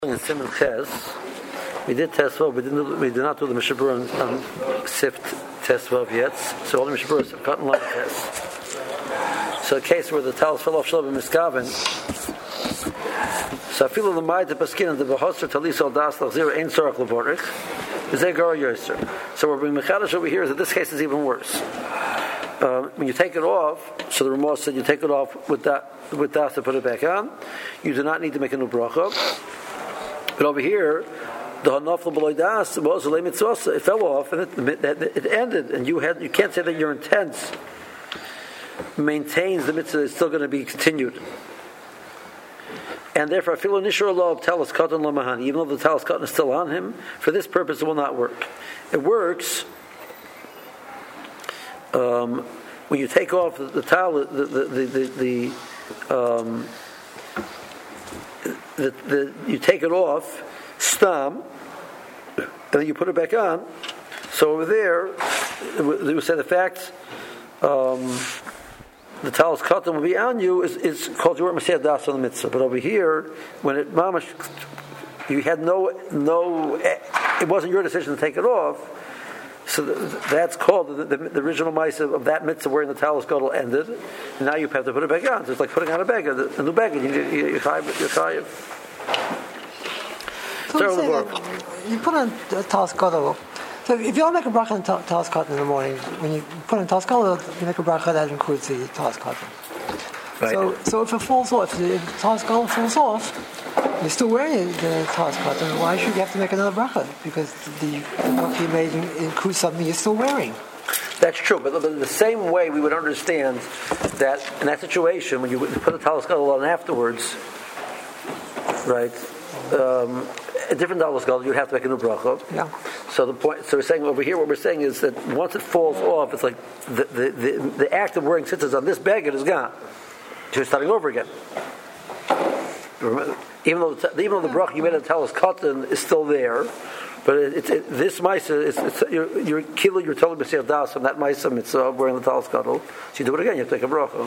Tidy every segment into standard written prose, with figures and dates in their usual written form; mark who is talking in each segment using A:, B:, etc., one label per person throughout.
A: In Simon Ches, we did Tesvav, we did not do the Mishabur on Sift Tesvav yet, so all the Mishabur have gotten long Tes. So a case where the talis fell off Shalom Miskaven, so I feel the Maid the Paskin and the Bahosser Talis al Das Lachzir Ein Sorach Levorich, is Egar Yoser. So we're being Mechadash over here is that this case is even worse. When you take it off, so the Ramah said you take it off with Das to put it back on, you do not need to make a new bracha. But over here, the hanafla b'loy das was a mitzvah. It fell off and it ended, and you can't say that your intent maintains the mitzvah is still going to be continued. And therefore, filo nishur law of talis katan lamahan, even though the talis katan is still on him, for this purpose it will not work. It works when you take off the talis, you take it off, stam, and then you put it back on. So over there, we say the fact the talis katan will be on you is called your Maseh Das on the mitzvah. But over here, when it mamash, you had no, it wasn't your decision to take it off. So that's called the original ma'aseh of that mitzvah wherein the talis gadol ended. And now you have to put it back on. So it's like putting on a beggar, a new beggar. You're chayiv.
B: You put on the talis gadol. So if you don't make a bracha on talis gadol in the morning, when you put on talis gadol, you make a bracha that includes the talis gadol. Right. So if it falls off, if the talis gadol falls off, you're still wearing the talis katan. Why should you have to make another bracha? Because the bracha you made includes something you're still wearing.
A: That's true, but in the same way we would understand that in that situation, when you put the talis gadol on afterwards, right, a different talis gadol, you'd have to make a new bracha.
B: Yeah.
A: So we're saying over here, what we're saying is that once it falls off, it's like the act of wearing tzitzis on this beggar is gone. So you're starting over again. Even though the bracha you made on talis katan is still there, but this ma'aseh you're telling Maseh Das from that ma'aseh mitzvah wearing the talis gadol. So you do it again. You have to take a bracha.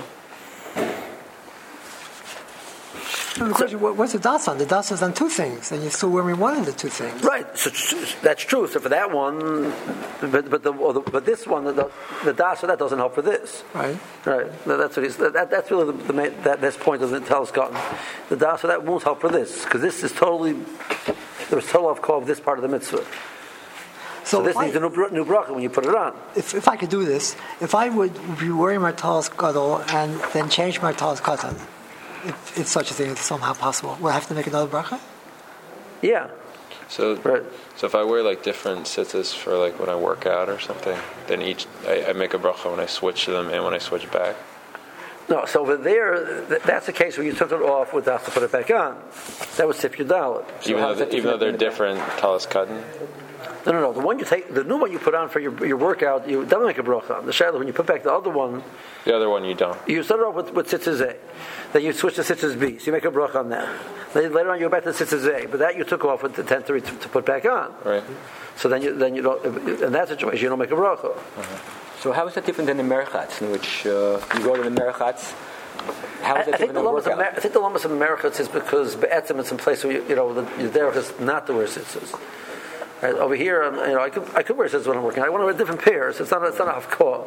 B: The question, what's the das on? The das is on two things, and you're still wearing one of the two things.
A: Right. So that's true. So for that one, but this one, the das for that doesn't help for this.
B: Right.
A: Right. That's what that's really this point of the talis katan. The das for that won't help for this because this is totally there was total off call of this part of the mitzvah. So this needs a new bracha when you put it on.
B: If I could do this, if I would be wearing my talis gadol and then change my talis katan, if such a thing is somehow possible, will I have to make another bracha?
A: Yeah.
C: So if I wear like different tzitzis for like when I work out or something, then I make a bracha when I switch to them and when I switch back.
A: No, so over there, that's the case where you took it off without to put it back on. That was Sif Yudalit.
C: Even though they're different talis katan?
A: No. The new one you put on for your workout, you don't make a bracha on. The shadow, when you put back the other one,
C: you don't.
A: You start off with tzitzis A, then you switch to tzitzis B, so you make a bracha on that. Then later on you go back to tzitzis A, but that you took off with the intent to put back on.
C: Right.
A: So then you don't. In that situation, you don't make a bracha.
D: Uh-huh. So how is that different than the merchatz, in which you go to the merchatz? How is that different than the workout?
A: I think the lamas of the merchatz is because be'etzim it's in place where the derech is not to wear tzitzis. Right, over here, I could wear tzitzis when I'm working. I want to wear different pairs. It's not a hafkah.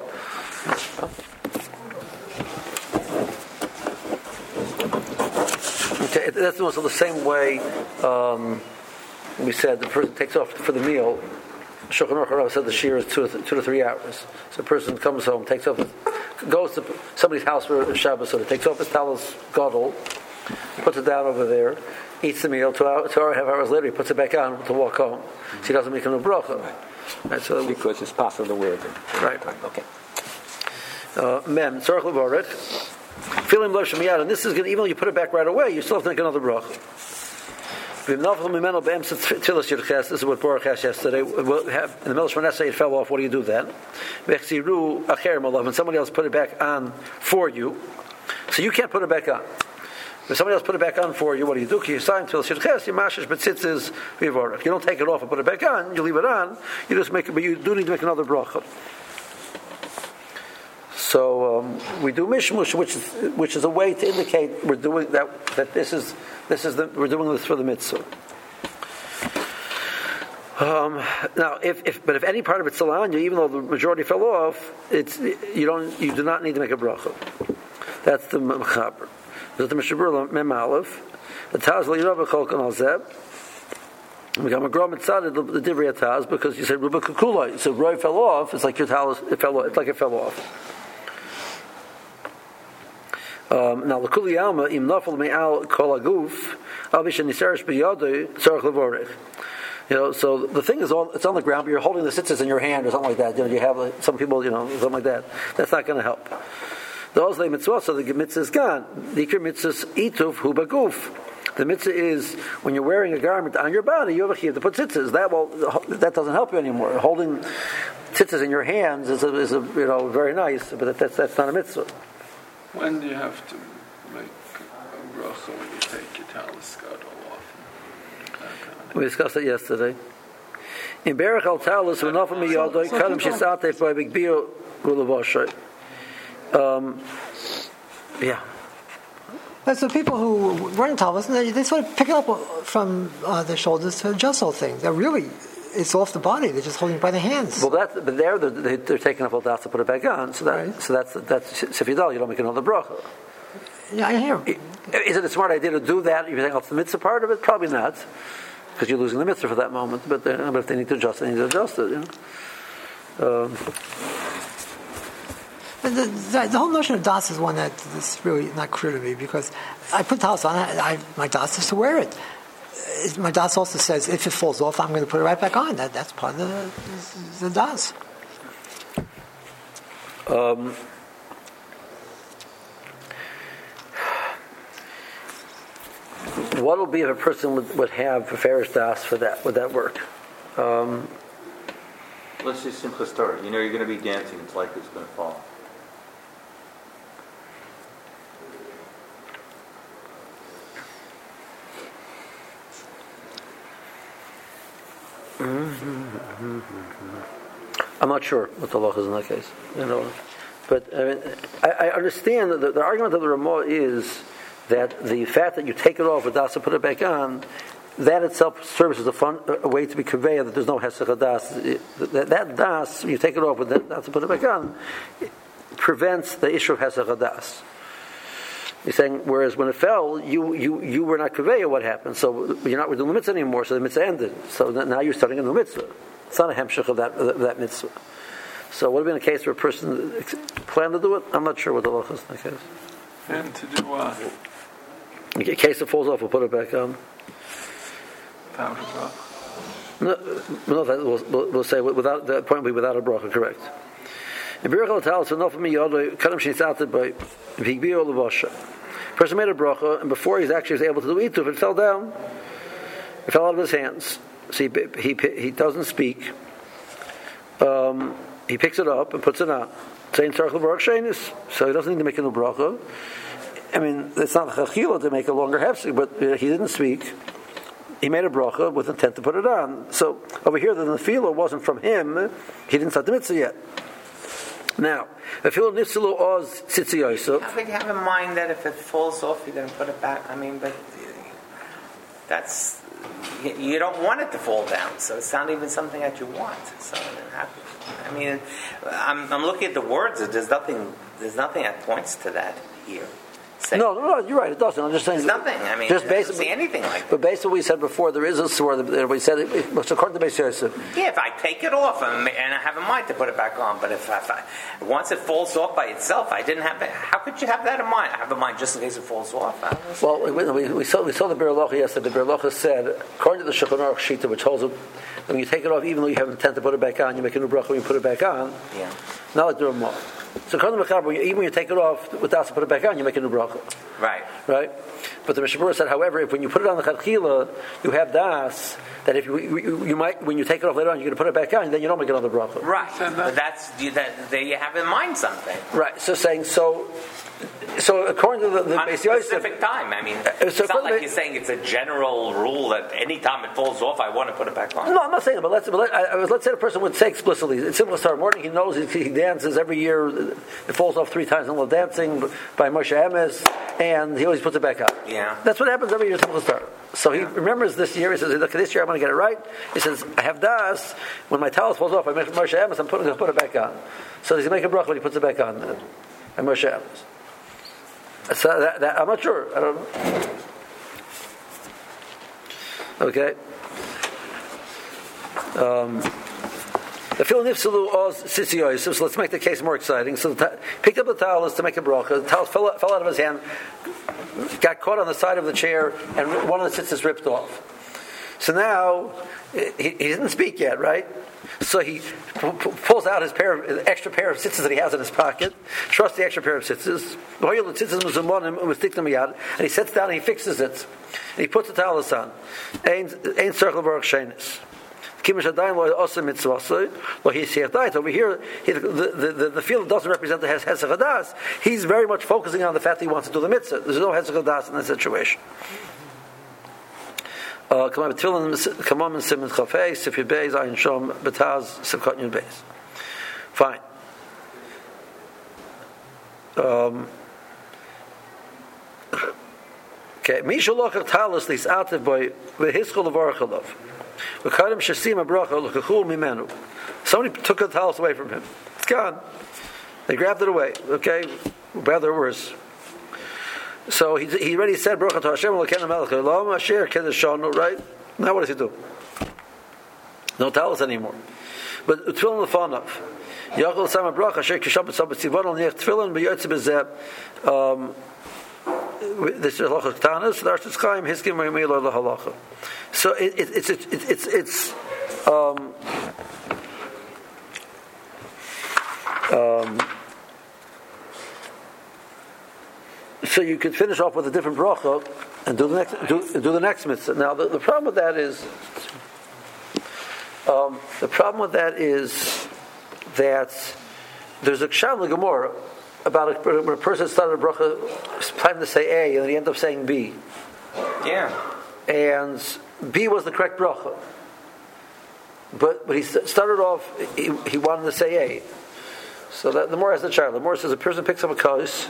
A: Okay, that's also the same way we said the person takes off for the meal. Shulchan Aruch Rav said the shear is 2 to 3 hours. So a person comes home, goes to somebody's house for Shabbos, so he takes off his talis gadol, puts it down over there, eats the meal. 2 hours, 2.5 hours later, he puts it back on to walk home. So he doesn't make a new bracha.
D: Right, so because it's possible to wear it.
A: Right.
D: Okay.
A: Mem tzarich levaret. Feeling lo shemiyad, and this is going to, even though you put it back right away, you still have to make another bracha. This is what Baruch asked yesterday. We'll have, in the middle of Shmoneh it fell off. What do you do then? When somebody else put it back on for you, so you can't put it back on. If somebody else put it back on for you, what do you do? You don't take it off and put it back on. You leave it on. You just make it, but you do need to make another bracha. So we do mishmush, which is a way to indicate we're doing that. That we're doing this for the mitzvah. Now, if any part of it's still on you, even though the majority fell off, you do not need to make a bracha. That's the mechaber. That's the Mishabur Mem Aleph. The Taz Le'Rav Cholkan Al Zeb. We got Magram Mitzad the Divrei Taz because you said Ruba Kukula. You said Roy fell off. It's like your talus. It fell off. It's like it fell off. Now the Kuli Alma Im Nafal Me'al Kol Aguf Avish Nisarish B'Yadu Tzarich Levorech. So the thing is, it's on the ground, but you're holding the tzitzis in your hand or something like that. You have some people, something like that. That's not going to help. The Ozlei Mitzvah, so the mitzvah is gone. The Ikir mitzvah is Ituf Hu Baguf. The mitzvah is when you're wearing a garment on your body, you have a chiyuv to put tzitzis. That doesn't help you anymore. Holding tzitzis in your hands is very nice, but that's not a mitzvah.
C: When do you have to make a bracha when you take your talus gadol off?
A: We discussed it yesterday. In Berach al Talus, when often me yodoi, kadam shisatef by big bio ulavoshay. Yeah.
B: So people who wear talus, they sort of pick it up from their shoulders to adjust the whole thing. They're really, it's off the body. They're just holding it by the hands.
A: Well, but they're taking up all that to put it back on. So that's sifidal. You don't make another bracha.
B: Yeah, I hear.
A: Is it a smart idea to do that? You think it's the mitzvah part of it? Probably not, because you're losing the mitzvah for that moment. But if they need to adjust, they need to adjust it.
B: The whole notion of das is one that is really not clear to me, because I put talus on. My das is to wear it. My das also says if it falls off, I'm going to put it right back on. That's part of the das.
A: What will be if a person would have a farish das for that? Would that work?
E: Let's just simple story. You're going to be dancing. It's like it's going to fall.
A: I'm not sure what the law is in that case. But I understand that the argument of the Ramah is that the fact that you take it off with das and put it back on, that itself serves as a way to be conveyed that there's no hesach das. That das, when you take it off with that das and put it back on, it prevents the issue of hesach das. He's saying, whereas when it fell, you were not conveyor, what happened? So you're not doing the mitzvah anymore, so the mitzvah ended. So now you're starting a new mitzvah. It's not a hemshech of that mitzvah. So would have been a case where a person planned to do it? I'm not sure what the law is in that case.
C: And to do what?
A: In case it falls off, we'll put it back on.
C: Without a bracha?
A: No, we'll say without that point will be without a bracha, correct. In Birach al-Tal, so nofam miyadoi kadam shnitzatid by v'higbio levasha. Person made a bracha, and before he actually was able to do ituf, it fell down. It fell out of his hands. So he doesn't speak. He picks it up and puts it on. Saying tzarich levarach sheinis, so he doesn't need to make a new bracha. I mean, it's not chachila to make a longer hefsek, but he didn't speak. He made a bracha with intent to put it on. So over here, the nefila wasn't from him. He didn't start the mitzvah yet. Now, if you'll nifsilu oz tzitzi yosef,
F: I think you have in mind that if it falls off, you're going to put it back. I mean, but that's, you don't want it to fall down, so it's not even something that you want. So it happens. I mean, I'm looking at the words. There's nothing that points to that here.
A: No, you're right. It doesn't. I'm just saying.
F: There's nothing. I mean,
A: just
F: I don't see anything like that.
A: But based on what we said before, there is a sword that we said. It's according to Beis Yosef.
F: Yeah, if I take it off and I have in mind to put it back on, but if once it falls off by itself, I didn't have that. How could you have that in mind? I have in mind just in case it falls off.
A: Well, we saw the Be'er Halacha yesterday. The Be'er Halacha said, according to the Shulchan Aruch Shita, which holds it, when you take it off, even though you have intent to put it back on, you make a new bracha when you put it back on.
F: Yeah.
A: Not like the Ramah. So according to Mechaber, even when you take it off with das and put it back on, you make a new bracha. Right. But the Mishabura said, however, if when you put it on the chadchila, you have das, that if you might, when you take it off later on, you're going to put it back on, then you don't make another bracha.
F: Right. But there you have in mind something.
A: Right. So saying So according to the
F: on a specific time. I mean, it's not like you're saying it's a general rule that any time it falls off, I want to put it back on.
A: No, I'm not saying it, but let's say the person would say explicitly, it's simple start morning, he knows he dances every year, it falls off 3 times in the dancing by Moshe Emes, and he always puts it back on.
F: Yeah.
A: That's what happens every year, simple start. So he remembers this year, he says, look, this year I'm going to get it right. He says, I have das, when my talus falls off, I make Moshe Emes, I'm going to put it back on. So does he make a bracha when he puts it back on? And Moshe Emes. So that, I'm not sure. I don't know. Okay. The fil nifsalu oz sitziyoy. So let's make the case more exciting. So picked up the talus to make a bracha. The talus fell out of his hand, got caught on the side of the chair, and one of the tzitzis ripped off. So now he didn't speak yet, right? So he pulls out his extra pair of tzitzis that he has in his pocket, trusts the extra pair of tzitzis, and he sits down and he fixes it. And he puts the talus on. Ein circle baruch shenis. Over here, the field doesn't represent the Hesach Hadas. He's very much focusing on the fact that he wants to do the mitzvah. There's no Hesach Hadas in this situation. Come on, Simon Chafei, Sifir Beis, Ayin Shom, Betaz, Sivkot Yud Beis. Fine. Okay. Misha Lochach Talus Lis Atev Boy V'Hischol Levarachalov. V'Kadim Shasim Abracha L'Chachul Mimenu. Somebody took the talus away from him. It's gone. They grabbed it away. Okay, better or worse. So he already said Baruch Atah Hashem Elokeinu Melech Haolam Asher Kedeshanu, right? Now what does he do? No talus anymore. But Tefillin Lefanav. Yachol Sama Bracha Asher Kisham B'Tzab B'Tzivon Al Niach Tefillin B'Yotze B'Zeh. This is Halacha Ktanas. The Arshus Chaim Hiskim Me'Me'Lo LaHalacha. So it's so you could finish off with a different bracha and do the next mitzvah. Now the problem with that is that there's a kshan in the Gemara about when a person started a bracha planning to say A and then he ended up saying B.
F: Yeah. And
A: B was the correct bracha. But he started off, he wanted to say A. So that the more has the child. The more says a person picks up a kos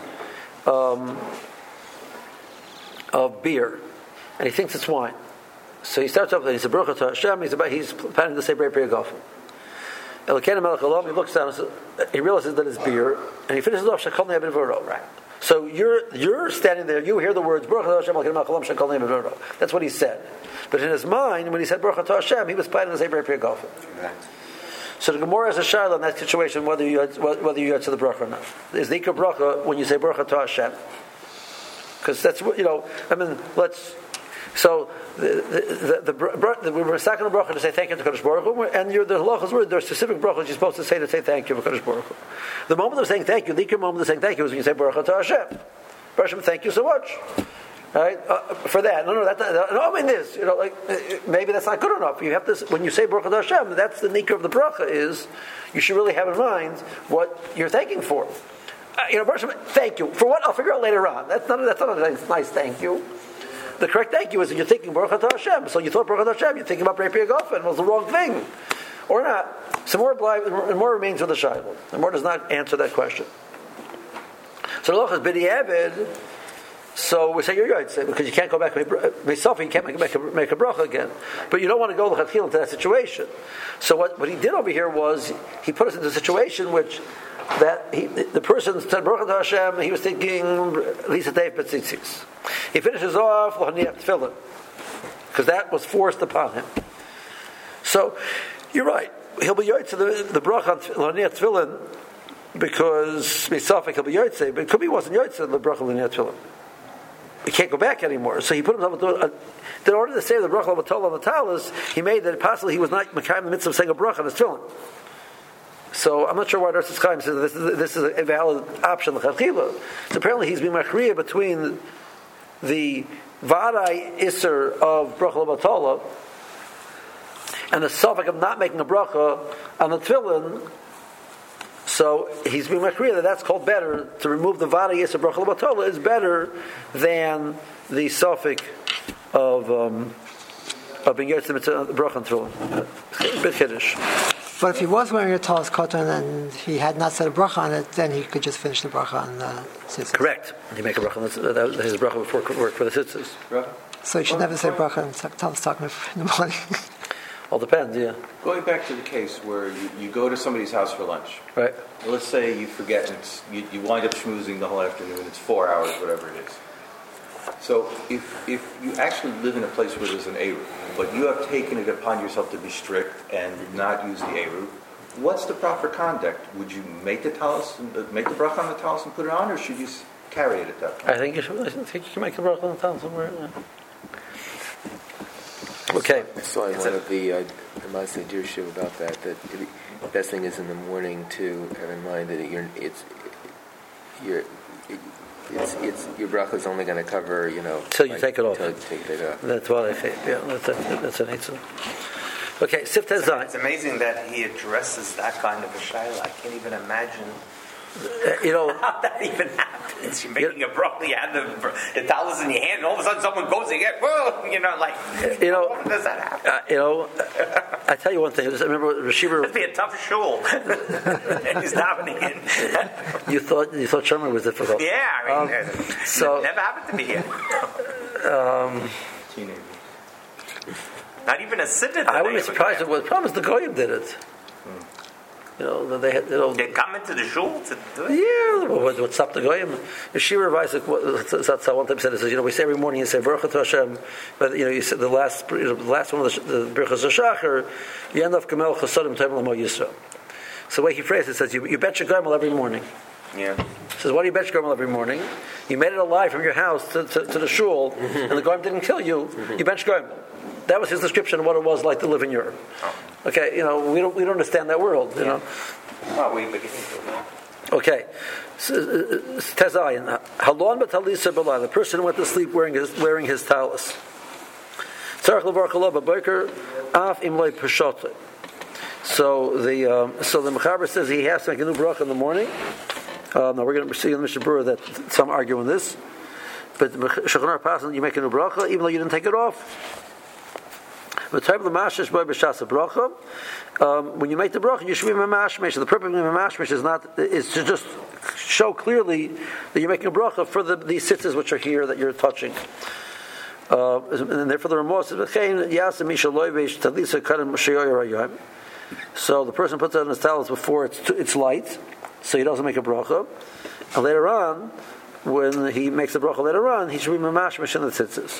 A: of beer, and he thinks it's wine. So he starts off with, he says, Baruch Atah Hashem, he's planning to say Brei Pri Hagafim. Elokeinu Melech Haolam, he looks down, he realizes that it's beer, and he finishes off, Shekol Ne'eh B'Voro. Right. So you're standing there, you hear the words, Baruch Atah Hashem, Elokeinu Melech Haolam, Shekol Ne'eh B'Voro. That's what he said. But in his mind, when he said Baruch Atah Hashem, he was planning to say Brei Pri Hagafim. Right. So the Gemara has a shayla in that situation whether you add to the bracha or not. Is the ikar bracha when you say Baruch Atah Hashem? Because that's what let's. So we're second bracha to say thank you to Kadosh Baruch Hu, and the halachas word there are specific brachas you're supposed to say thank you to Kadosh Baruch Hu. The moment of saying thank you, the ikar moment of saying thank you is when you say Baruch Atah Hashem. Baruch Hashem, thank you so much. Right? For that, no, I mean this. Maybe that's not good enough. You have to, when you say Baruch Atah Hashem, that's the nikah of the bracha. Is you should really have in mind what you're thanking for. Baruch Hashem, thank you for what? I'll figure out later on. That's not a nice thank you. The correct thank you is that you're thinking Baruch Atah Hashem. So you thought Baruch Atah Hashem, you're thinking about Brei Pri Hagafim. It was the wrong thing, or not? So more remains with the shayla. The more does not answer that question. So the halach is b'di eved. So we say you're right, because you can't go back myself. You can't make a bracha again, but you don't want to go l'chatchila into that situation. So what he did over here was he put us into a situation which the person said Baruch Atah Hashem. He was thinking Lisa Dave Betzitzis. He finishes off l'haniach tefillin because that was forced upon him. So you're right. He'll be yoytze the bracha on l'haniach tefillin because myself he'll be yoytze, but it could be he wasn't yoytze the bracha l'haniach tefillin. He can't go back anymore. So he put himself in order to say the bracha of the talus, he made that possibly he was not mekayim the mitzvah of saying a bracha on his tefillin. So I'm not sure why Arshus Chaim says this is a valid option l'chadchila. So apparently he's been machriya between the vaday iser of bracha l'batala and the suffix of not making a bracha on the tefillin. So he's being makriya that that's called better, to remove the vada yisra bracha l'batola is better than the suffix of being yotze the bracha and tefillin. Bit chiddush.
B: But if he was wearing a talis cotton and he had not said a bracha on it, then he could just finish the bracha on the tzitzis.
A: Correct. You make a bracha. His bracha before work for the tzitzis.
B: So you should never say bracha on talis cotton in the morning.
A: All depends, yeah.
E: Going back to the case where you go to somebody's house for lunch.
A: Right.
E: Well, let's say you forget and you wind up schmoozing the whole afternoon. It's 4 hours, whatever it is. So if you actually live in a place where there's an Eruv, but you have taken it upon yourself to be strict and not use the Eruv, what's the proper conduct? Would you make the talis, make the bracha on the talis and put it on, or should you carry it at that point?
A: I think you can make a bracha on the talis somewhere. Yeah. Okay.
G: I saw one of the Masay Dirshim about that the best thing is in the morning to have in mind that your bracha is only going to cover,
A: till you take it off.
G: Till you take it off.
A: That's what I think. Yeah, that's an answer. Okay, Sifteh Zayin.
F: It's amazing that he addresses that kind of a shayla. I can't even imagine. How that even happens. You're making a bracha, you have the talis in your hand, and all of a sudden someone goes and gets, how does that happen?
A: I tell you one thing. I remember Rashiva.
F: Must be a tough shul. He's davening in.
A: You thought Sherman was difficult.
F: Yeah, I mean,
A: so
F: never happened to me here.
E: Teenager.
F: Not even a siddur.
A: I wouldn't be surprised if the problem is the Goyim did it. They had,
F: they come into the shul to do it?
A: Yeah, what stopped the Goyim? Yeshira Vaisik, one time said, it says, we say every morning, you say, Baruch to Hashem, but, you said the last one of the Birchas HaShachar, you end off Kamel Chasodim Tevim L'mo Yisrael. So the way he phrased it says, you bet your Gomel every morning.
F: Yeah.
A: He says, why do you bet your Gomel every morning? You made it alive from your house to the shul, and the Goyim didn't kill you, you bet your Gomel. That was his description of what it was like to live in Europe. Okay, we don't understand that world, know.
F: Well, we begin to.
A: Okay. Tezayin. Halon b'talisa b'layla. The person who went to sleep wearing his talis. Tzarich levar chalov b'boker af im loy peshot. So the Mechaber says he has to make a new bracha in the morning. Now we're going to see in the Mishnah Berurah that some argue on this, but the Shulchan Aruch passes you make a new bracha even though you didn't take it off. When you make the bracha, you should be mamashmesh. The purpose of mamashmesh is to just show clearly that you're making a bracha for these sitzes which are here that you're touching. And therefore the Ramah says, so the person puts it on his talis before it's light, so he doesn't make a bracha. And later on, when he makes a bracha later on, he should be mamashmesh in the sitzes.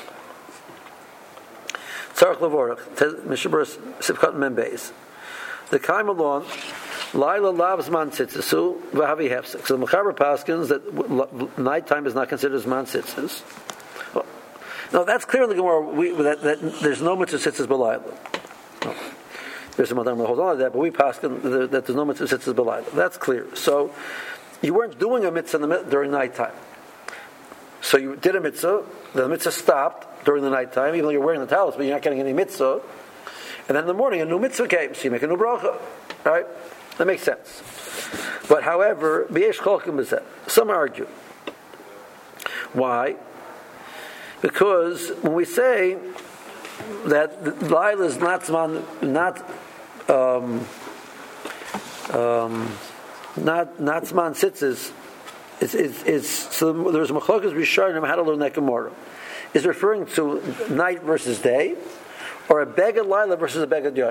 A: Tzarech levorach, Mishnah Berurah Sivkat Membeis. The Kaim alon, Laila lavs man tzitzisu v'havi hefsek. So the Mechaber paskins that nighttime is not considered as man tzitzis. No, that's clear in the Gemara that there's no mitzvah tzitzis b'layla. There's some other that holds on to that, but we paskin that there's no mitzvah tzitzis b'layla. That's clear. So you weren't doing a mitzvah during nighttime. So you did a mitzvah, the mitzvah stopped during the nighttime, even though you're wearing the talis, but you're not getting any mitzvah. And then in the morning, a new mitzvah came, so you make a new bracha. Right? That makes sense. But however, some argue. Why? Because when we say that Laila is not Zman Tzitzis, so there's Machlokas Rishonim how to learn that Gemara. Is referring to night versus day, or a beged Laila versus a beged Yom.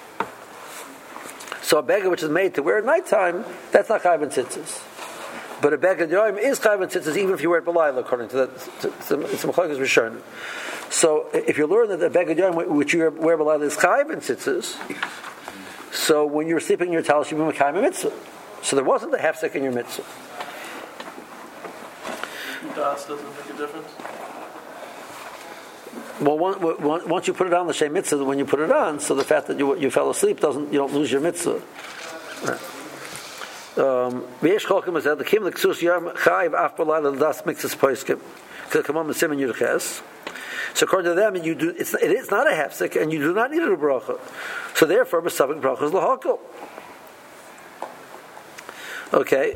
A: So a beged which is made to wear at nighttime, that's not Chayv and Tzitzis. But a beged Yom is Chayv and Tzitzis even if you wear it B'Laila, according to that. It's Machlokas Rishonim. So if you learn that the beged Yom which you wear B'Laila is Chayv and Tzitzis, so when you're sleeping in your talis, you be Mekayim a mitzvah. So there wasn't a hefsek in your mitzvah.
H: Das doesn't make a difference?
A: Well, once you put it on the same mitzvah, when you put it on, so the fact that you fell asleep you don't lose your mitzvah. V'yesh cholkim is that the kim l'ksus yom chayiv af b'layla l'das mixes poiskim k'kamam m'sim and yudches. So according to them, it is not a hefsek, and you do not need a bracha. So therefore, b'savik bracha is l'hakol. Okay.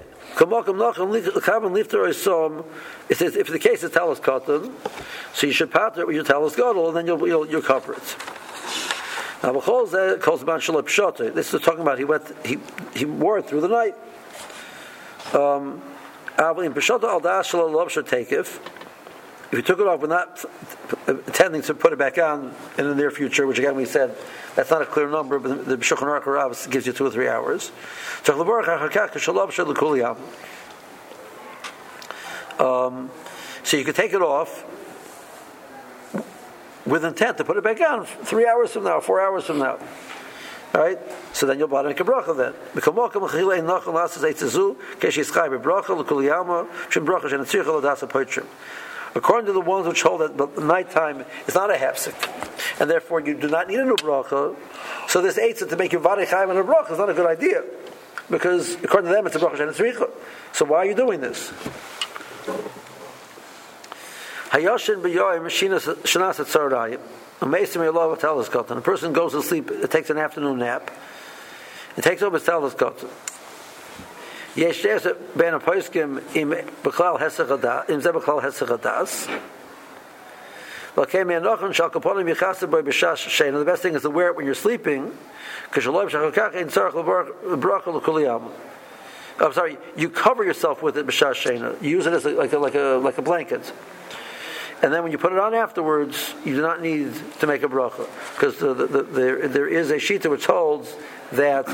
A: It says if the case is talus cotton, so you should pater with your talus gadol, and then you'll cover it. Now, this is talking about he wore it through the night. If you took it off, we're not intending to put it back on in the near future, which again we said that's not a clear number, but the Shulchan Aruch Rav gives you 2 or 3 hours. So you could take it off with intent to put it back on 3 hours from now, 4 hours from now. All right? So then you'll make a bracha then. According to the ones which hold that nighttime is not a hefsek, and therefore you do not need a new bracha, so this eitzah to make you varei chayim and a bracha is not a good idea, because according to them it's a bracha she'en tzricha. So why are you doing this? Hayoshin b'yoyim shenas etzarayim. A person goes to sleep, it takes an afternoon nap, it takes over his talus cotton. The best thing is to wear it when you're sleeping. I'm sorry, you cover yourself with it. You use it as like a blanket. And then when you put it on afterwards, you do not need to make a bracha, because there is a shita which holds that,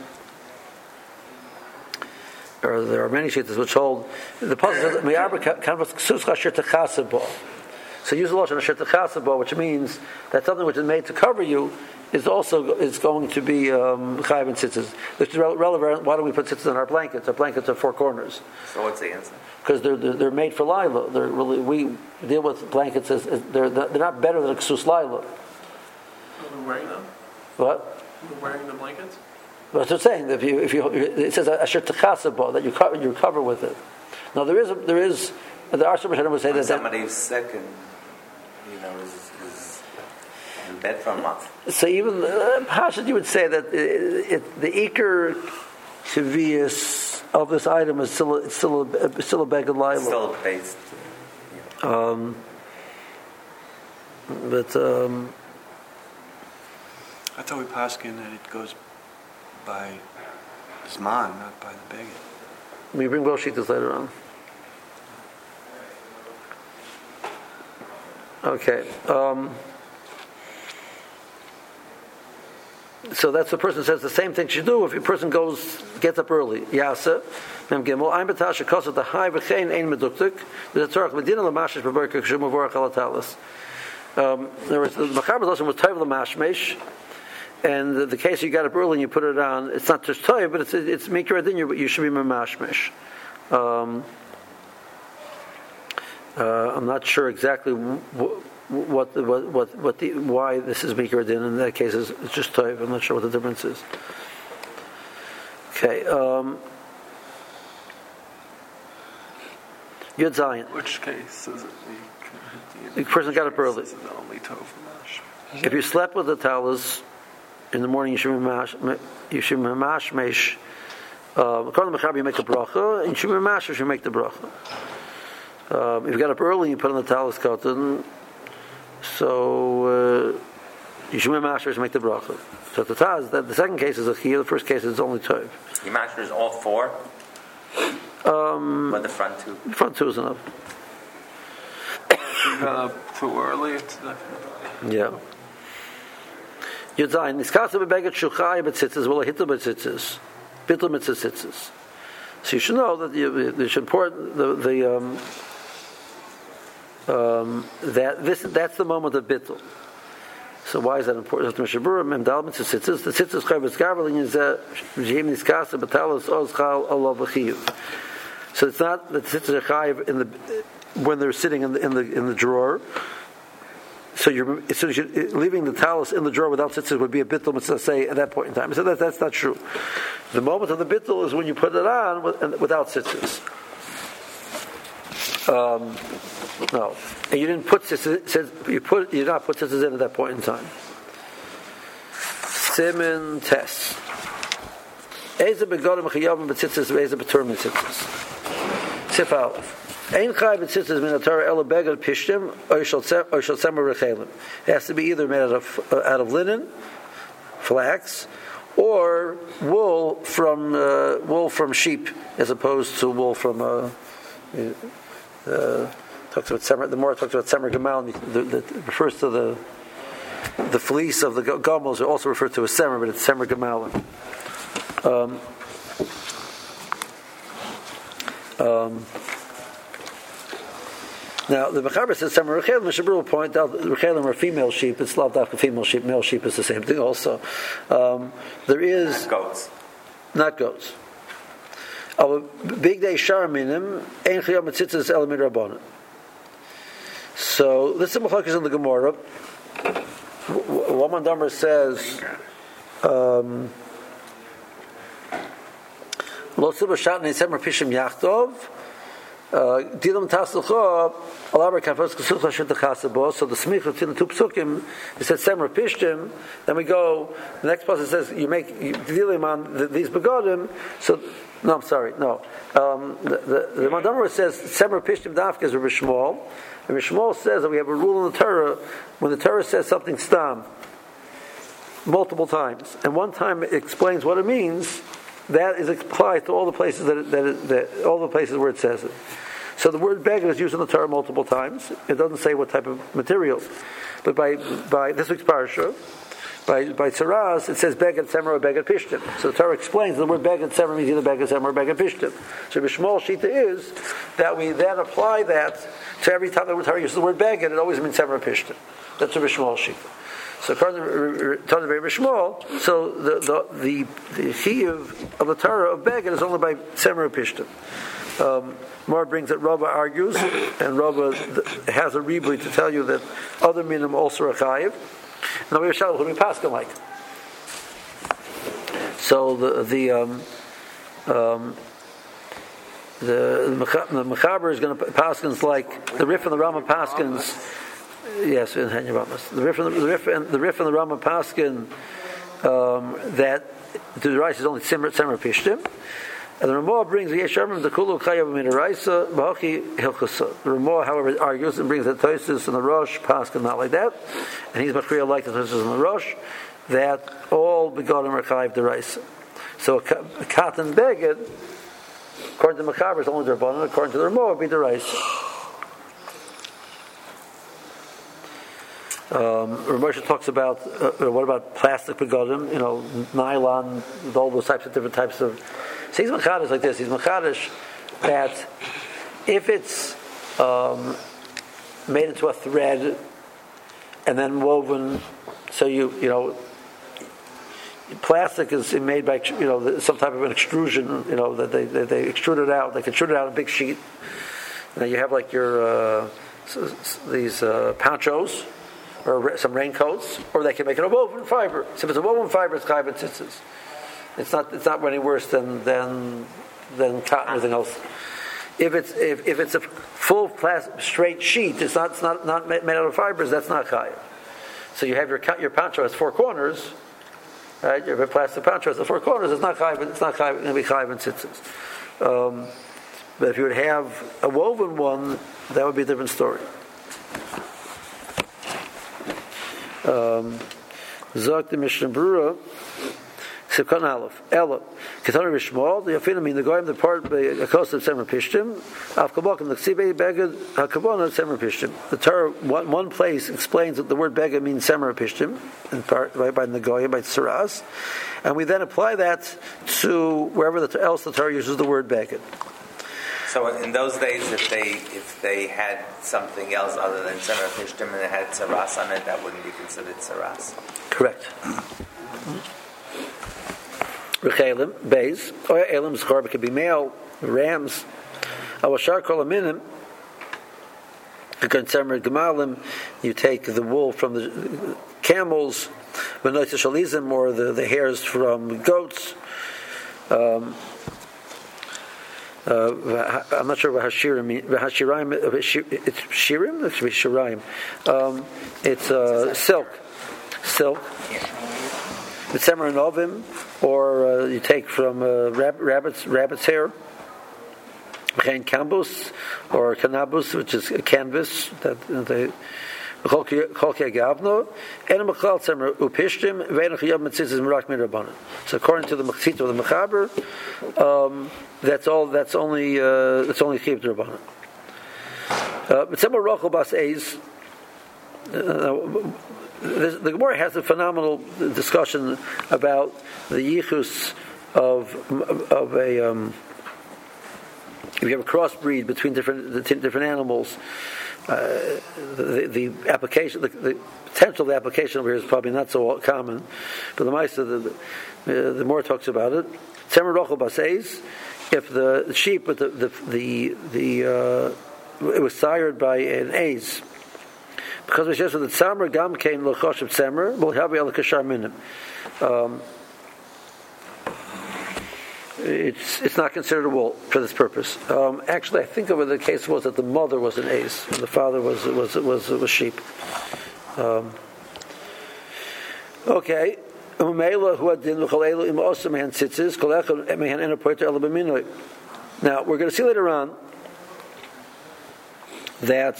A: or there are many shitas which hold the pasuk says so use the lashon asher techasabo, which means that something which is made to cover you is going to be chayav and tzitzis. This is relevant. Why don't we put tzitzis on our blankets? Our blankets are 4 corners.
F: So what's the answer?
A: Because they're made for lila. We deal with blankets as they're not better than a ksus lila.
H: Are we wearing them?
A: What?
H: We're wearing the blankets?
A: That's what I'm saying. If you it says asher techasabo, that you cover with it. Now there are some who would say that
F: somebody's sick and is in bed for a month.
A: So even Pashas, you would say that the ikar kvius of this item is still a beged lila.
F: Still based.
A: But
I: I thought we paskin that it goes by zman, not by the beged.
A: We bring both shitas later on. Okay. So that's the person says the same thing should do if a person gets up early. Yasa, Mem Gimel, I'm betasha kosa the high v'chein ein meduktik. There's a tzarach medina l'mashish b'berka k'shum avorach alatalis. There was the Machaber lesson was toiv l'mashmesh, and the case you got up early and you put it on. It's not just toiv, but it's mikra adin. You should be mashmesh. I'm not sure exactly why this is mikra adin. In that case, it's just toiv. I'm not sure what the difference is. Okay. Yud Zayin.
H: Which case is it?
A: The person got up early. If you slept with the talis in the morning, you should be mashmesh. According to Mechaber, you make a bracha, and you should be mashmesh, you make the bracha. If you got up early, you put on the talis cotton, so you should be mashmesh, make the bracha. So the taz, the second case is a chiyuv, the first case is only toiv.
F: You mashmesh all 4? But the front 2?
A: The front 2 is enough.
H: You got up too early, it's definitely...
A: Yeah. Yudzayin, niskasa bebeget shuchai betzitzis, well, hitta betzitzis, bittul mitzitzitzis. So you should know that it's important that's the moment of bittul. So why is that important? The tzitzis chayvus garveling is jim niskasa betalos ozchal alav v'chiyuv. So it's not that the tzitzis are chayiv when they're sitting in the drawer. So leaving the talus in the drawer without tzitzis would be a bittul mitzvah, say at that point in time. So that's not true. The moment of the bittul is when you put it on without tzitzis. No, and you didn't put tzitzis. You did not put tzitzis in at that point in time. Siman Tes. Eza begodim chayavim b'tzitzis v'eza b'tur mitzitzis. Sif Aleph. Ein chay b'tzitzis min Torah ela begad pishtim or shel tzemer rechelim. It has to be either made out of linen, flax, or wool from sheep, as opposed to wool from talks about tzemer. The more it talks about tzemer gamal, that refers to the fleece of the gamals, are also referred to as tzemer, but it's tzemer gamal. Now the Mechaber says tzemer rechelim. Mishabur will point out that rechelim are female sheep. It's lav dafka female sheep. Male sheep is the same thing also. There is not goats. Big day sharminim ein chayam mitzitzis elamid rabbanon. So this is machlokes in the Gemara. One Damar says lo sibah shatnei tzemer pishim yachtov. Dilam taslucha alaber kafos kesucha shentachasabo. So the smicha between the two psukim, it says tzemer pishtim. Then we go. The next passage says you make dilim on these begodim. So no, I'm sorry. No, the Mandamar says tzemer pishtim dafka is Rabbi Shmuel, and Rabbi Shmuel says that we have a rule in the Torah when the Torah says something stam multiple times, and one time it explains what it means. That is applied to all the places all the places where it says it. So the word beged is used in the Torah multiple times. It doesn't say what type of material, but by this week's parasha, by Tzaras, it says beged tzemer or beged pishtim. So the Torah explains the word beged tzemer means either beged tzemer or beged pishtim. So the small shita is that we then apply that to every time the Torah uses the word beged, it always means tzemer or pishtim. That's a small shita. So according to Rabbi Shmuel, so the chiyuv of the Torah of beged is only by tzemer or pishtim. Mar brings that Rabba argues, and Rabba has a ribui to tell you that other minim also are chayiv. And we shall be paskin like. So the Mechaber is going to paskins like the Rif and the Rama paskins. Yes, in Hanya Ramas. The Rif and the Rama paskin that the rice is only tzemer pishtim. And the Ramah brings the Yesharim the Kulu Chayav Minaraisa Bahachi Hilchasa. The Ramah, however, argues and brings the Tosis and the Rosh Paskin not like that, and he's Machriya like the Tosis and the Rosh that all begotten are Chayav Deraisa. So a cotton beged, according to Mechaber, is only Derbanan. According to the Ramah, would be Deraisa. Ramosha talks about what about plastic begotten? Nylon, all those types of different types of. So he's machadish like this. He's machadish that if it's made into a thread and then woven, so plastic is made by some type of an extrusion. That they extrude it out. They can extrude it out in a big sheet. Now you have like your these ponchos or some raincoats, or they can make it a woven fiber. So if it's a woven fiber, it's chayv tzitzis. It's not any worse than cotton or anything else. If it's a full straight sheet, it's not made out of fibers. That's not chayav. So you have your poncho has four corners, right? You have a plastic poncho has the four corners. It's not chayav. It's not chayav. It's going to be chayav and tzitzis. But if you would have a woven one, that would be a different story. Zok the Mishnah Berurah. Sivkan Aleph. Ella. Ketana Rishmal. The Yafinim in the Goyim, the part by a coast of Tzemer Pishtim. Av Kabokim, the Ksibei Beged, HaKabona, Tzemer Pishtim. The Torah, one place explains that the word Beged means Tzemer Pishtim, in part by the Goyim, by Tzaras. And we then apply that to wherever else the Torah uses the word Beged.
F: So in those days, if they had something else other than Tzemer Pishtim and it had Tzaras on it, that wouldn't be considered Tzaras.
A: Correct. Rechelim, beis, or elim schorb, it could be male, rams, awashar kol aminim, tzemer gemalim, you take the wool from the camels, v'noitz shalizim, or the hairs from goats. I'm not sure what hashirim means. Hashirim, it's shirim? It should be shiraim. It's silk. The tzemer and ovim, or you take from rabbit's hair, chen cambus, or cannabis, which is a canvas that they. So according to the Mechtzit or the Mechaber, that's only chiyuv d'Rabbanan. Mitzvah Rochel Bas Eis. The Gemara has a phenomenal discussion about the yichus of a. If you have a crossbreed between different animals. The application, the potential of the application over here is probably not so common, but the Meister, the more talks about it. Tzemer Rochel Baseis, if the sheep with it was sired by an A's, because we says that Tzamer Gam Kain L'Choshev Tzemer will have El Kashar Minim. It's not considered a wool for this purpose. Actually, I think the case was that the mother was an ace and the father was sheep. Okay. Now we're going to see later on that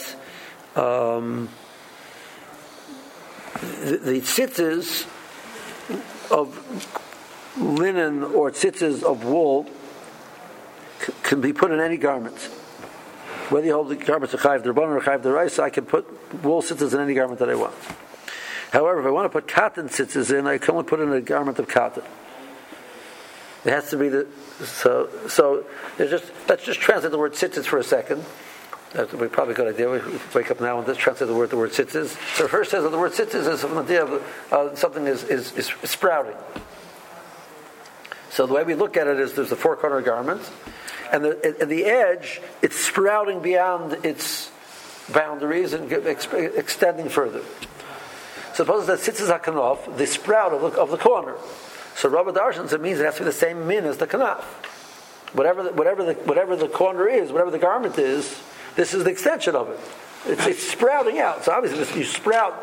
A: the tzitzis of linen or tzitzis of wool can be put in any garment. Whether you hold the garments of Chayiv D'Rabbanan or Chayiv D'Oraisa, I can put wool tzitzis in any garment that I want. However, if I want to put cotton tzitzis in, I can only put in a garment of cotton. It has to be so let's just translate the word tzitzis for a second. That would be probably a good idea. We wake up now and just translate the word tzitzis. So first says that the word tzitzis is an idea of something is sprouting. So the way we look at it is there's the four-corner garment, and at the edge, it's sprouting beyond its boundaries and extending further. Suppose that tzitzis hakanaf, the sprout of the corner. So Rabbi Darshan, it means it has to be the same min as the kanaf. Whatever the corner is, whatever the garment is, this is the extension of it. It's sprouting out. So obviously, you sprout.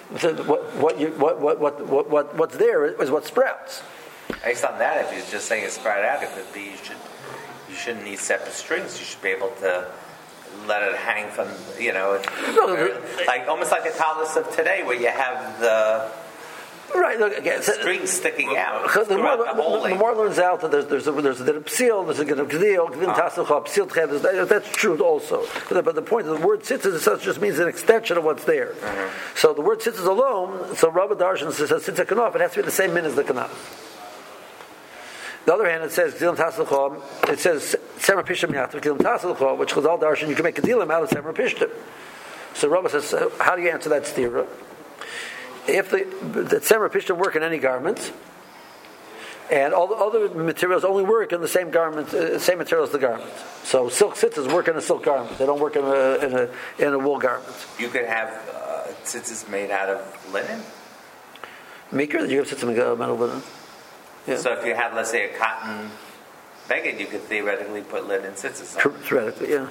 A: What's there is what sprouts.
F: Based on that, if you're just saying it's spread out, it could be you shouldn't need separate strings. You should be able to let it hang from, like almost like a talus of today, where you have the strings sticking out.
A: Because the more learns out that there's a psil, there's a gdil, psil. That's true also. But the point of the word tzitzis just means an extension of what's there. Mm-hmm. So the word tzitzis alone. So Rabbi Darshan says tzitzis kanaf. It has to be the same min as the kanaf. On the other hand, it says Gilam Tasalchom. It says Semer Pishtim Yativ Gilam Tasalchom, which Chazal Darshan, you can make a dilim out of Semer Pishtim. So Rabbi says, how do you answer that stira? If the Semer Pishtim work in any garment, and all the other materials only work in the same garment, same material as the garment. So silk tzitzis work in a silk garment; they don't work in a wool garment.
F: You could have tzitzis made out of linen.
A: Mikra, you have tzitzis made out of linen. Yeah.
F: So if you had, let's say, a cotton beged, you could theoretically put linen tzitzis on.
A: Theoretically, yeah.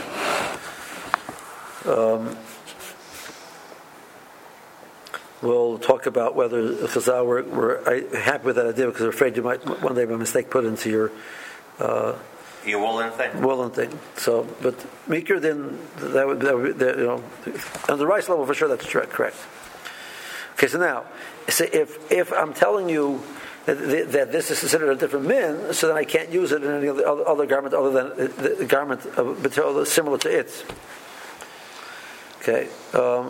A: We'll talk about whether Chazal were happy with that idea because they're afraid you might one day by mistake put into your
F: woolen thing.
A: So, but Mikra, then that would on the rice level for sure that's correct. Okay, so now, if I'm telling you that this is considered a different min, so then I can't use it in any other garment other than the garment of material similar to it. Okay. So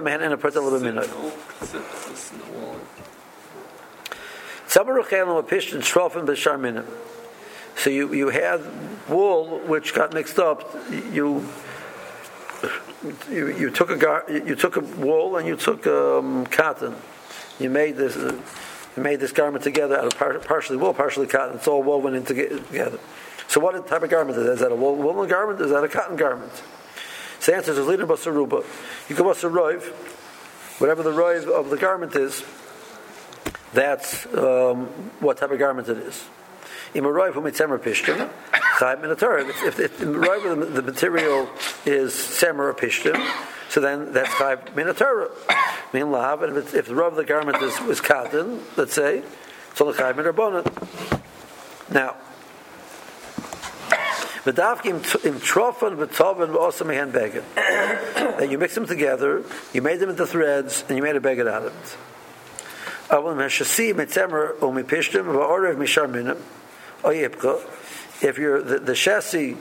A: you had wool which got mixed up. You took a wool and you took cotton. You made this garment together out of partially wool, partially cotton. It's all woven in together. So what type of garment is that? Is that a woolen garment? Is that a cotton garment? So the answer is leader basaruba. You go basaroiv, whatever the roiv of the garment is, that's what type of garment it is. In a roiv who made semer pishtim, chayv minatorah. If the roiv of the material is semer pishtim, so then that's chayv minatorah. Mean lav, and if the roiv of the garment is cotton, let's say, So the chayv midrabanan. Now, v'dafkim im trofan v'tovan v'osam mehen beged. That you mix them together, you made them into threads, and you made a beged out of it. Avon hashasi mitzemer umipishtim v'orev mishar minim oyipcha. If you're the chassis,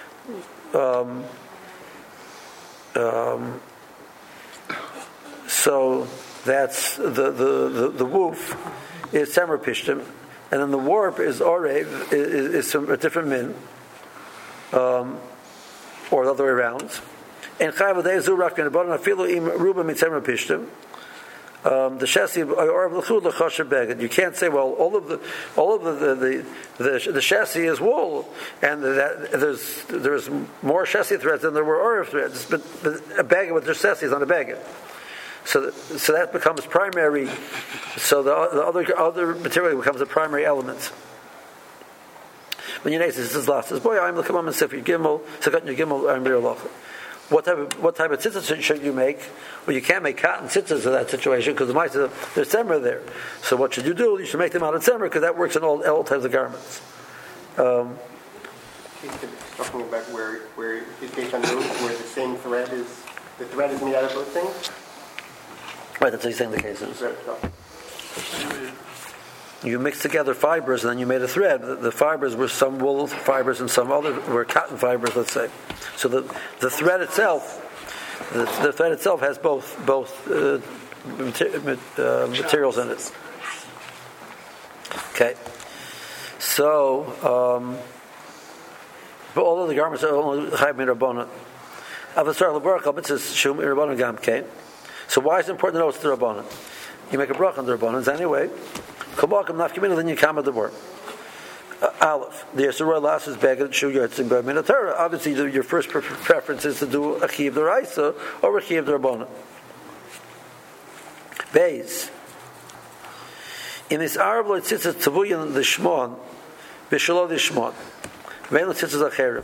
A: so that's the woof is tzemer pishtim, and then the warp is orev is a different min, or the other way around. And chayv zurak and afilu im ruba mitzemer pishtim. The chassis or l'chud l'chasher beged. You can't say, well, all of the chassis is wool, and that there's more chassis threads than there were orev threads. But a beged with the chassis is not a beged. So that becomes primary. So the other material becomes a primary element. When you say this is last, says, boy, I'm looking at Sefer Gimel, Sekat Gimel, I'm real loch. What type of tzitzis should you make? Well, you can't make cotton tzitzis in that situation because there's tzemer there. So what should you do? You should make them out of tzemer because that works in all types of garments.
J: Talking about where it's based on those, where the same thread is made out of both things.
A: Right, that's what he's saying the case is. You mixed together fibers and then you made a thread. The fibers were some wool fibers and some other were cotton fibers, let's say. So the thread itself, the thread itself has both materials in it. Okay. So, but all of the garments are only chayv midrabanan. Avasar lebarakal mitzvahs shum midrabanan gam kain. So why is it important to know it's the rabbanan? You make a bracha on the rabbanans anyway. Then you come at the word. Aleph. The Yisrael last is beged shu yotzim b'min Torah. Obviously, your first preference is to do a chiyuv d'oraisa or a chiyuv d'rabbanan. Beis. In this Arab lo tzitzis tzavuyin l'shmon b'shelo l'shmon ve'en lo tzitzis acherim.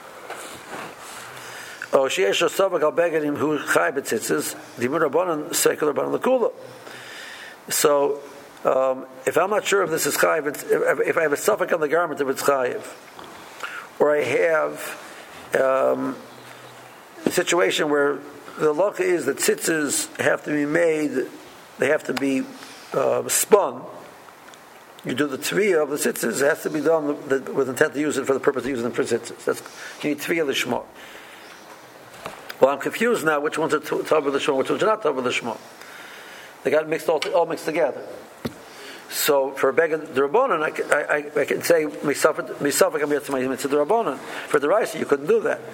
A: O sheyesh lo savak al begedim hu chay b'tzitzis dimur rabbanan sekel rabbanan l'kula. So. If I'm not sure if this is chayiv, if I have a suffix on the garment, if it's chayiv, or I have a situation where the halacha is that tzitzis have to be made, they have to be spun. You do the tviyah of the tzitzis, it has to be done with intent to use it for the purpose of using them for tzitzis. You need tviyah l'shma. Well, I'm confused now. Which ones are tav l'shma, which ones are not tav l'shma? They got all mixed together. So for beged d'rabbanan, I can say misafek am yatzmai mitzvah d'rabbanan. For the raisa, you couldn't do that.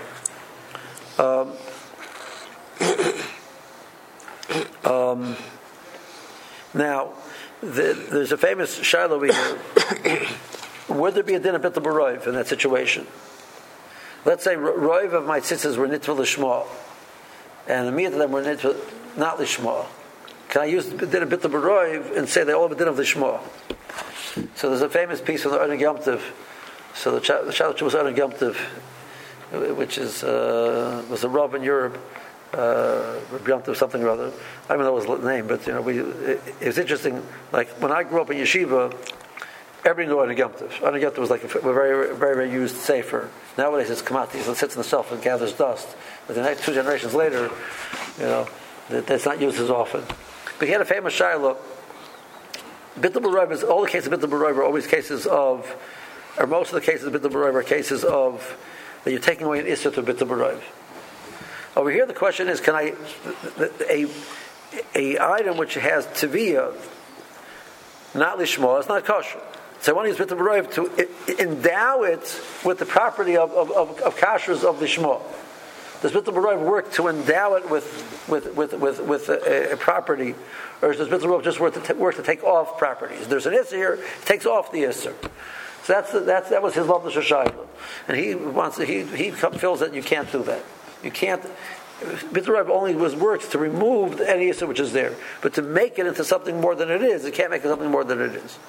A: Now, there's a famous shiloh over here. Would there be a din of bittul b'roiv in that situation? Let's say roiv of my tzitzis were nitva l'shma, and the meat of them were nitva not l'shma. Can I use the din of bittul b'roiv and say they all have a din of l'shma? So there's a famous piece from the Oren Yom Tov. So the shiloh was Oren Yom Tov, which is was a Rav in Europe. Rabbi Yom Tov something or other. I don't know his name, but it's interesting. Like when I grew up in yeshiva, everybody knew Oren Yom Tov. Oren Yom Tov was like a very, very, very used sefer. Nowadays it's kamatis. It sits on the shelf and gathers dust. But the next 2 generations later, that's not used as often. But he had a famous shiloh. Bittul b'roiv is all the cases of bittul b'roiv are always cases of, or most of the cases of bittul b'roiv are cases of that you're taking away an issur to bittul b'roiv. Over here, the question is: can I a item which has tviyah, not lishma, it's not kosher. So I want to use bittul b'roiv to endow it with the property of kashrus of lishma. Does bittul b'roiv work to endow it with a property, or does bittul b'roiv just work to take off properties? There's an issur here, it takes off the issur. So that was his love shayla, and he feels that you can't do that. You can't. Bittul b'roiv only works to remove any issur which is there, but to make it into something more than it is, it can't make it something more than it is.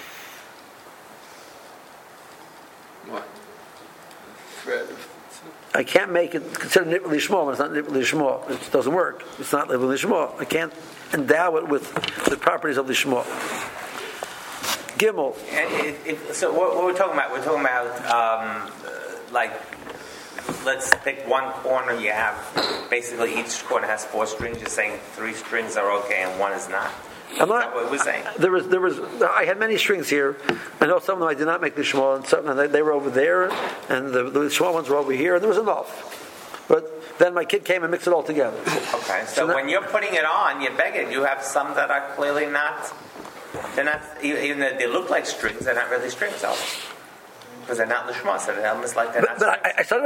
G: What? Thread.
A: I can't make it considered nitva lishma. It's not nitva lishma. It doesn't work. It's not nitva lishma. I can't endow it with the properties of lishma. Gimel.
F: So what we're talking about? We're talking about like, let's pick one corner. You have basically each corner has 4 strings. You're saying 3 strings are okay and 1 is not.
A: I'm not.
F: Is that what we're saying?
A: There was. I had many strings here. I know some of them I did not make the shema, and some they were over there, and the shema ones were over here, and there was enough. But then my kid came and mixed it all together.
F: Okay, so when you're putting it on, you beg it. You have some that are clearly not. They're not, even though they look like strings. They're not really strings, though, because they're not lishma. So they're almost like they're not.
A: But I started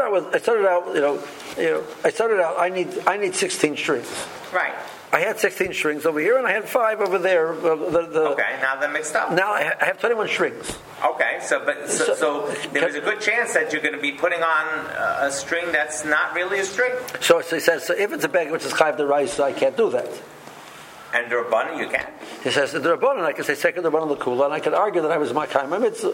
A: out. I need 16 strings.
F: Right.
A: I had 16 strings over here, and I had 5 over there.
F: Okay, now they're mixed up.
A: Now I have 21 strings.
F: Okay, so there's a good chance that you're going to be putting on a string that's not really a string.
A: So he says, so if it's a bag which is chayv d'oraisa, I can't do that.
F: And the Rabbanan, you can.
A: He says the Rabbanan, I can say second the Rabbanan l'kula, and I can argue that I was my kaima mitzvah.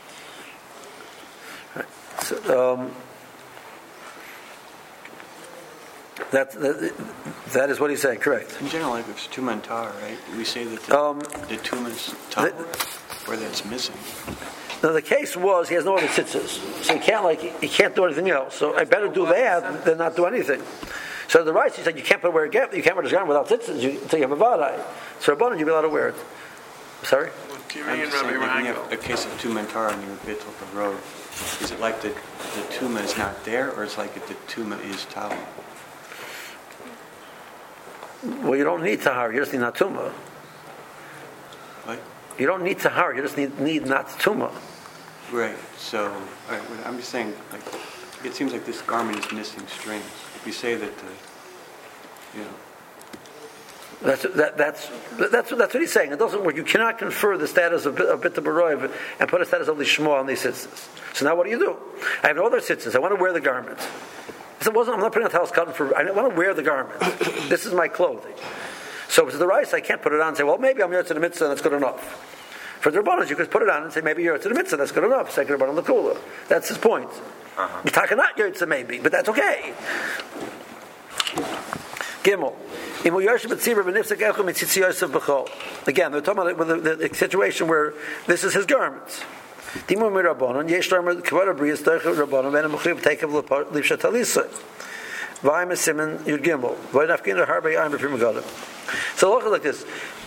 A: That is what he's saying, correct.
I: In general, like if it's tumen tar, right? We say that the tumen is tar, where that's missing.
A: Now the case was he has no other tzitzis, so he can't do anything else. So I better do that than not do anything. So the rights, he said, you can't wear this garment without tzitzis until you have a vadai. So Rabbanan, you'll be allowed to wear it. Sorry?
I: I'm just saying, when you have a case of tumen tar on your bit of the road, is it like the tumen is not there, or it's like the tumen is towel?
A: Well, you don't need tahar. You just need not tuma.
I: What?
A: You don't need tahar. You just need not tuma.
I: Right. So, I'm just saying, like, it seems like this garment is missing strings. If you say that,
A: That's what he's saying. It doesn't work. You cannot confer the status of bit of baroiv and put a status of lishma on these sitzes. So now what do? I have no other sitzes. I want to wear the garment. I'm not putting a house cotton for. I want to wear the garment. This is my clothing. So to the rice, I can't put it on and say, well, maybe I'm here to the mitzvah and that's good enough. For the rabbanos, you could put it on and say, maybe you're to the mitzvah, that's good enough. Second rabbanon l'kula. That's his point. You're talking not yotza maybe, but that's okay. Gimel. Again, they're talking about the situation where this is his garments. If it's So look like this.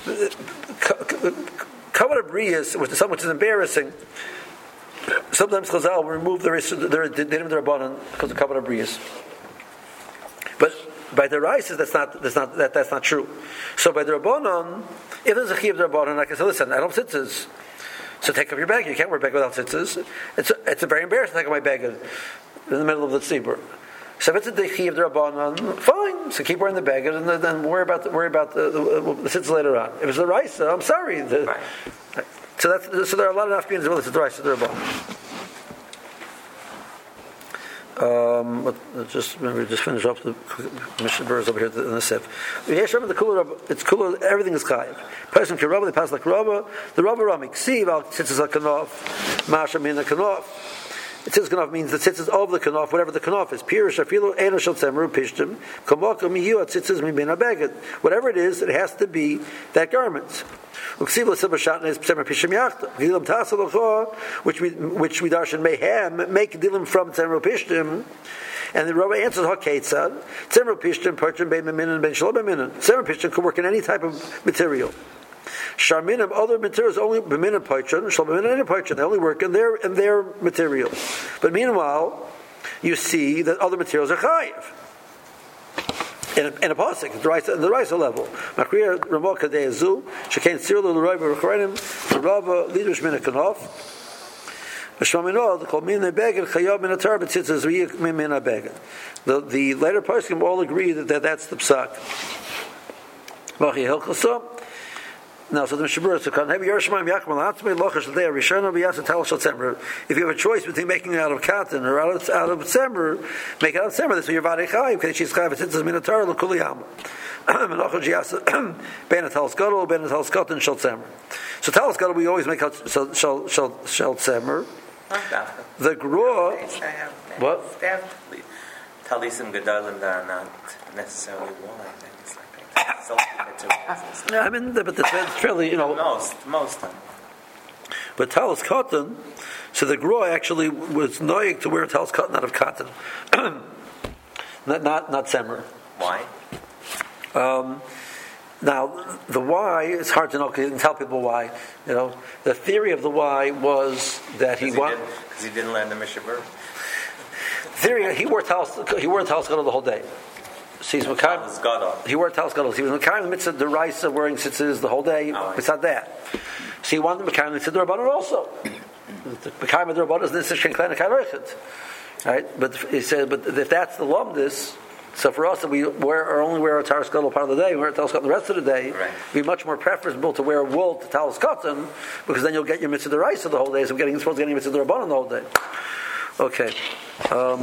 A: Kavod Abriyas, which is something which is embarrassing. Sometimes Chazal will remove the dinim d'Rabbanan because of Kavod Abriyas. But by the Raises, that's not true. So by the Rabbanan, if there's a Chiv d'Rabbanan, I can say, listen, I don't have tzitzis, so take up your bag. You can't wear a bag without tzitzis. It's a very embarrassing to take up my bag in the middle of the tzibur. So if it's a Chiv d'Rabbanan, fine. So keep wearing the bag and then worry about the tzitzis later on. If it's the Raisa, I'm sorry. So there are a lot of nafkins. Well, it's the Raisa d'Rabbanan. Just finish off the Mishnah Berurah over here in the Sif. It's cooler. Everything is chayiv. Person can rubber. They pass like rubber. The rubber ramik. Siv al tzitzis al kanof. Masha min the kanof. Tzitzis kanof means the tzitzis of the kanof, whatever the kanof is. Pirish afilu eno shel tzemer pishtim. Kamoka miyu tzitzis min bin abeged. Whatever it is, it has to be that garment. Which we darshan mehem make dilim from tzemer pishtim, and the Rava answers hakeitzad tzemer pishtim parchim bein meminan ben shalom meminan. Tzemer pishtim can work in any type of material. Sharminim, other materials only b'minan parchim, shalom b'minan any parchim. They only work in their material. But meanwhile, you see that other materials are chayiv. In a pasuk, the Raisa level. Makriya Ramah Kadeyazu, Shekain Sirlu L'Roiva Rechorenim, Rava Lidush Min HaKanof, Shmaminol, the Kol Min HaBeged, Chayab Min HaTar, but Tzitzis Riyik Min HaBeged. The later pasuk all agree that that's the psak. Vachi Hilchasa. Now, so the Mishnah Berurah can have Yerushalayim Yakmal Atzmei Lochash L'Dei Rishon V'Yasa Tal Shel Tzember. If you have a choice between making it out of cotton or out of Tzember, make it out of Tzember. That's what you're Vadei Chayiv. Because she's Chayiv. It's Min HaTar L'Kuli Yama. Menachos Yasa Ben Tal Skadol Ben Tal Skotin Shel Tzember. So Tal Skadol we always make out Shel Tzember. The Grua.
F: What? Talisim Gedolim that are not necessarily wool, I think. It's like silky materials.
A: Yeah, I mean, but it's fairly,
F: Most of them.
A: But talis cotton, so the Grua actually was noyig to wear talis cotton out of cotton, not semer.
F: Why?
A: Now, the why is hard to know because he didn't tell people why. The theory of the why was that
F: because he didn't learn the Mishabur.
A: Theory, he wore talis gadol the whole day. So he's he wore talis gadol. He was mekayim the mitzvah deraisa wearing tzitzis the whole day. Besides that, so he wanted the mekayim the mitzvah derabanan also. The mekayim the derabanan is this shenklein karoichet, right? But he said, but if that's the lumdis. So for us, if we only wear a talis gadol part of the day, we wear a talis cotton the rest of the day, it'd be much more preferable to wear wool to talis cotton because then you'll get your mitzvah deraisa the whole day. So we're supposed to get your mitzvah derabanan the whole day. Okay.